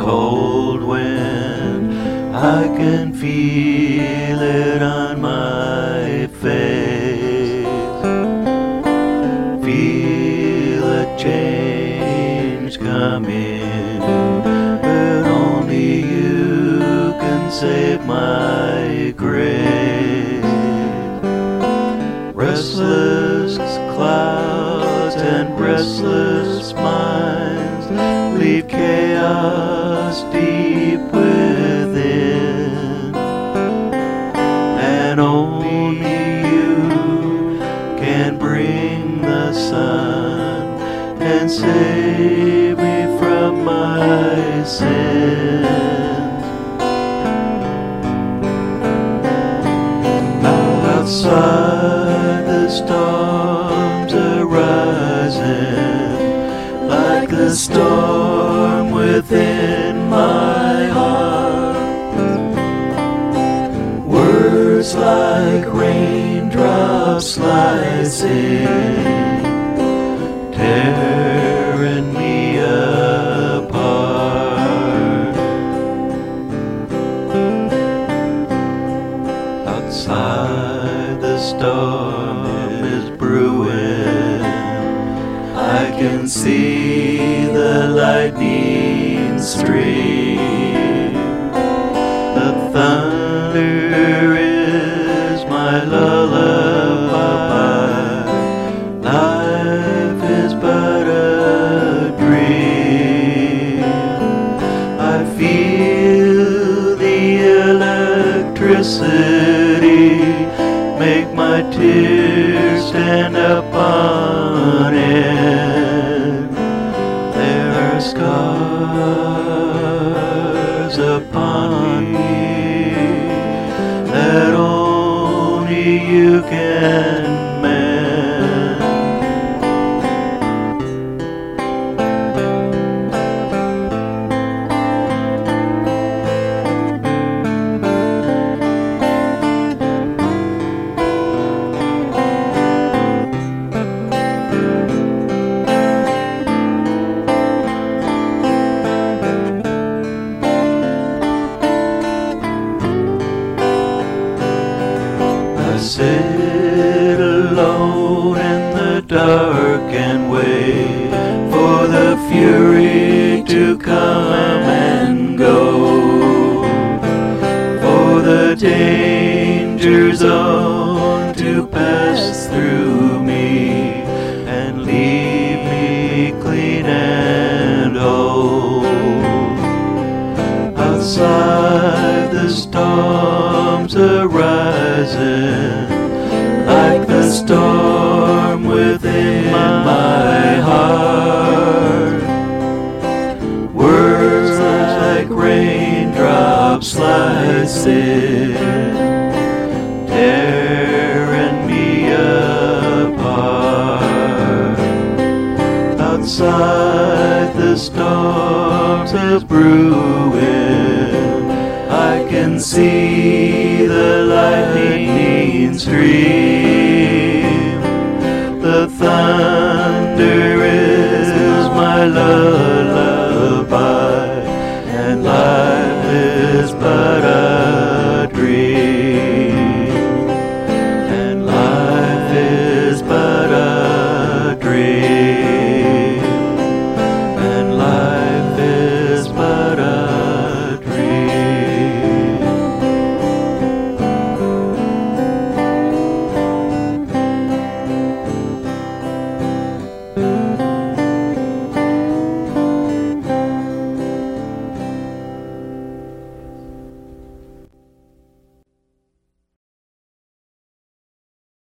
cold wind, I can feel it on my face. Feel a change coming, but only you can save my grace. Restless clouds and restless minds leave chaos deep within, and only you can bring the sun and save me from my sins. Outside the storms are rising, like the storm within my heart. Words like raindrops slicing, tearing me apart. Outside the storm is brewing, I can see the lightning stream. The thunder is my lullaby. Life is but a dream. I feel the electricity make my tears stand up on end. There are scars upon me that only you can mend. I sit alone in the dark and wait for the fury to come and go, for the danger zone to pass through me and leave me clean and whole. Outside the storms are rising, like the storm within my heart. Words like raindrops slicing, tearing me apart. Outside the storms are brewing, I can see the lightning stream. The thunder